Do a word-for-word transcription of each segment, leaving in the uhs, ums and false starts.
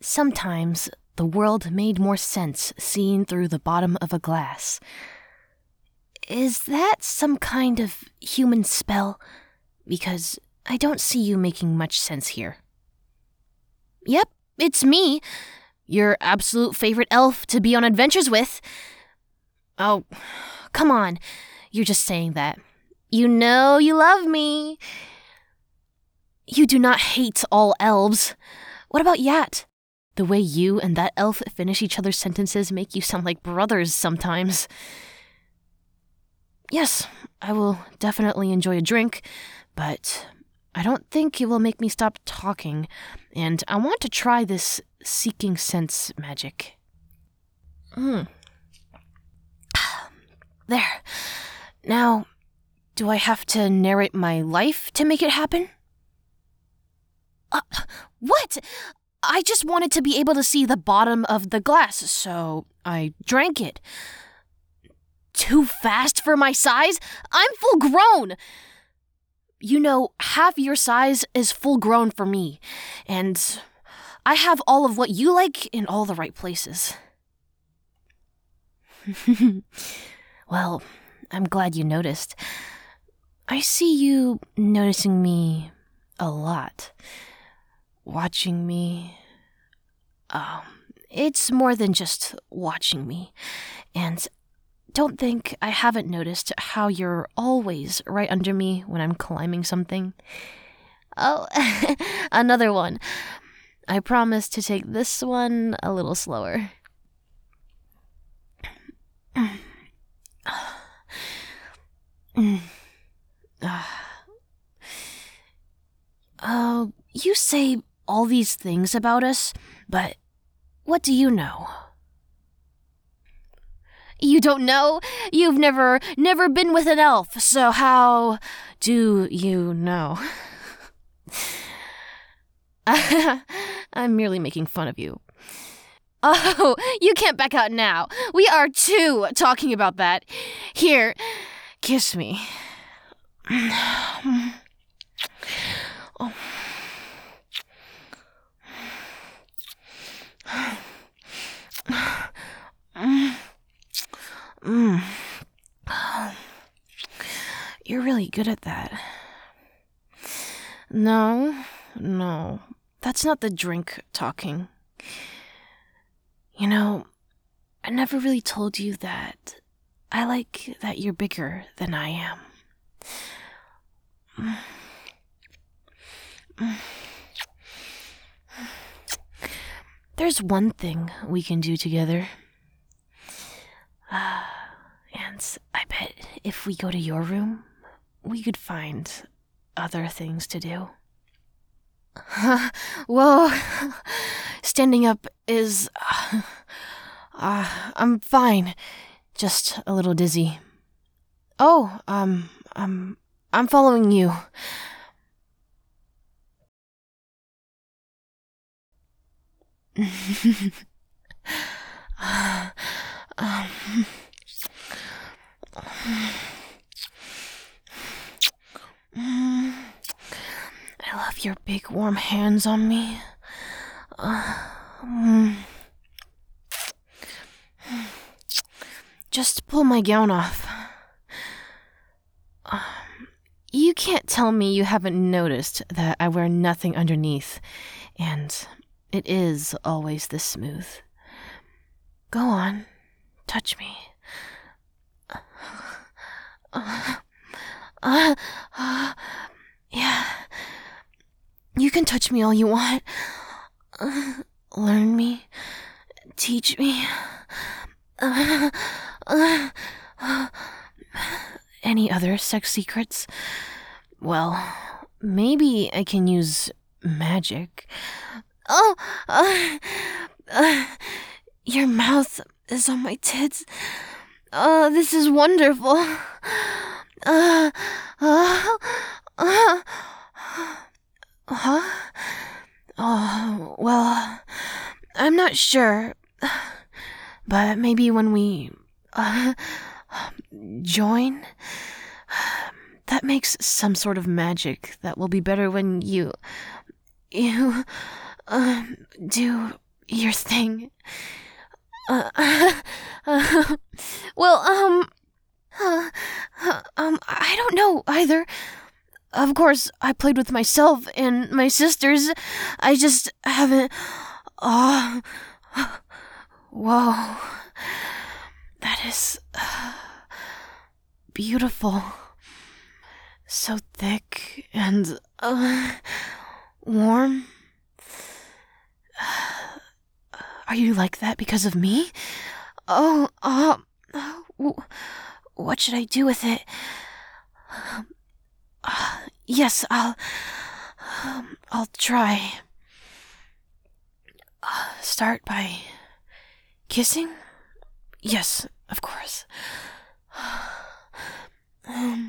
Sometimes the world made more sense seen through the bottom of a glass. Is that some kind of human spell? Because I don't see you making much sense here. Yep, it's me, your absolute favorite elf to be on adventures with. Oh, come on, you're just saying that. You know you love me. You do not hate all elves. What about Yat? The way you and that elf finish each other's sentences make you sound like brothers sometimes. Yes, I will definitely enjoy a drink, but I don't think it will make me stop talking, and I want to try this seeking sense magic. Hmm. There. Now, do I have to narrate my life to make it happen? Uh, what? I just wanted to be able to see the bottom of the glass, so I drank it. Too fast for my size? I'm full grown! You know, half your size is full grown for me, and I have all of what you like in all the right places. Well, I'm glad you noticed. I see you noticing me a lot. Watching me. Um, it's more than just watching me. And don't think I haven't noticed how you're always right under me when I'm climbing something. Oh, another one. I promise to take this one a little slower. Oh, you say all these things about us, but what do you know? You don't know? You've never, never been with an elf, so how do you know? I'm merely making fun of you. Oh, you can't back out now. We are two talking about that. Here, kiss me. Oh. Mm. You're really good at that. No, no, that's not the drink talking. You know, I never really told you that I like that you're bigger than I am. There's one thing we can do together. Uh, and I bet if we go to your room, we could find other things to do. Uh, whoa, standing up is... Uh, uh, I'm fine, just a little dizzy. Oh, um, um, I'm following you. uh, um... I love your big warm hands on me. Uh, mm. Just pull my gown off. Uh, you can't tell me you haven't noticed that I wear nothing underneath, and it is always this smooth. Go on, touch me. Uh, uh, uh, yeah. You can touch me all you want. Uh, learn me. Teach me. Uh, uh, uh, any other sex secrets? Well, maybe I can use magic. Oh, uh, uh, your mouth is on my tits. Oh, this is wonderful. Uh, uh, uh, huh? Oh, well, I'm not sure. But maybe when we uh, join, that makes some sort of magic that will be better when you, you, uh, do your thing. Uh, uh, well, um, uh, uh, um, I don't know either. Of course, I played with myself and my sisters. I just haven't. Oh, whoa. That is uh, beautiful. So thick and uh, warm. Are you like that because of me? Oh, uh, what should I do with it? Uh, yes, I'll, um, I'll try. Uh, start by kissing? Yes, of course. um,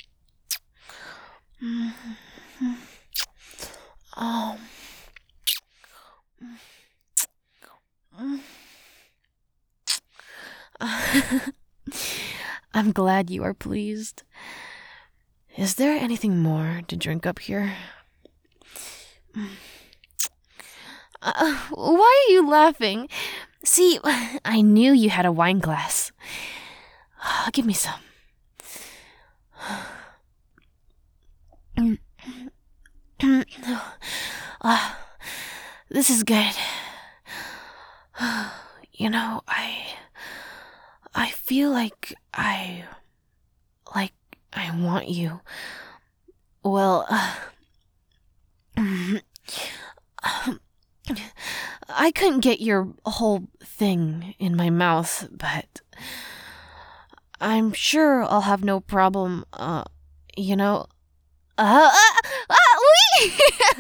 mm-hmm. Oh. I'm glad you are pleased. Is there anything more to drink up here? Uh, why are you laughing? See, I knew you had a wine glass. Uh, give me some. uh, this is good. You know, I... I feel like I... Like I want you. Well, uh... I couldn't get your whole thing in my mouth, but... I'm sure I'll have no problem, uh, you know... Uh, uh, uh, wait!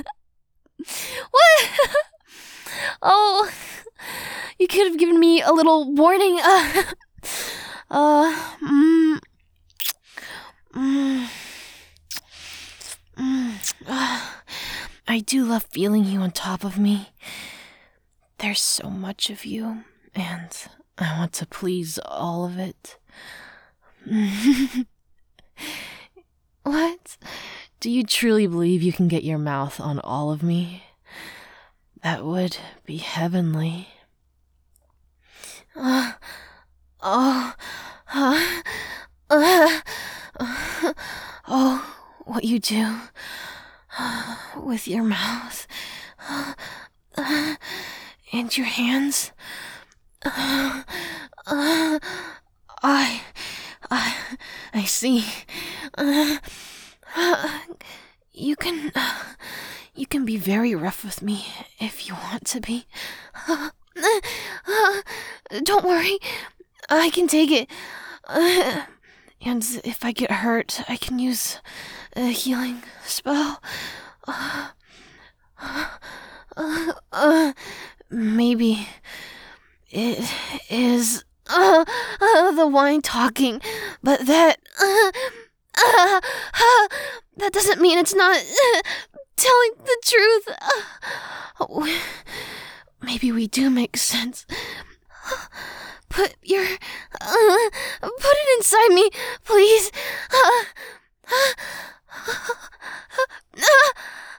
What? Oh, you could have given me a little warning. Uh, uh, mm, mm, mm, uh, I do love feeling you on top of me. There's so much of you, and I want to please all of it. What? Do you truly believe you can get your mouth on all of me? That would be heavenly. Uh, oh, uh, uh, uh, oh, what you do uh, with your mouth uh, uh, and your hands. Uh, uh, I, I, I see. Uh, uh, you can, uh, you can be very rough with me if you want to be. Uh, uh, don't worry, I can take it. Uh, and if I get hurt, I can use a healing spell. Uh, uh, uh, maybe it is uh, uh, the wine talking, but that uh, uh, uh, that doesn't mean it's not uh, telling the truth. Uh, maybe we do make sense. Put your uh, put it inside me, please. Uh, uh, uh,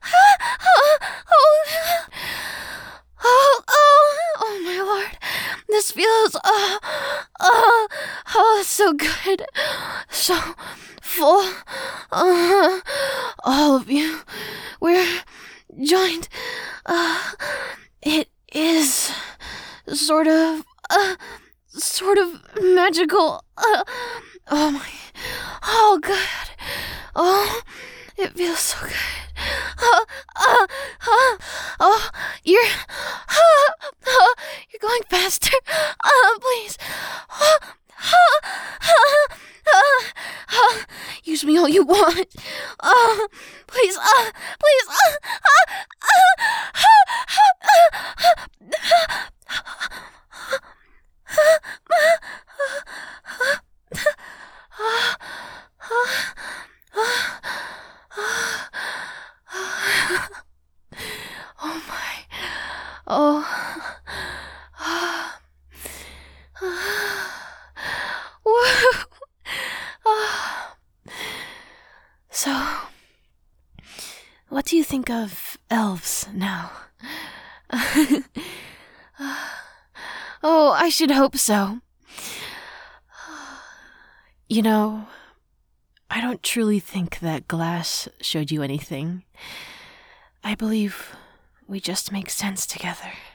Oh, oh, oh, my Lord. This feels, oh, oh, oh, so good. So full. Uh, all of you. We're joined. Uh, it is sort of, uh, sort of magical. Uh, oh, my, oh, God. Oh, it feels so good. Uh, uh, uh, oh, you're, uh, uh, you're going faster. Uh, please. Uh, uh, uh, uh, uh, use me all you want. Uh, please, uh, please. Uh, uh, uh, uh, Oh my. Oh. Woo. So, what do you think of elves now? I should hope so. You know, I don't truly think that glass showed you anything. I believe we just make sense together.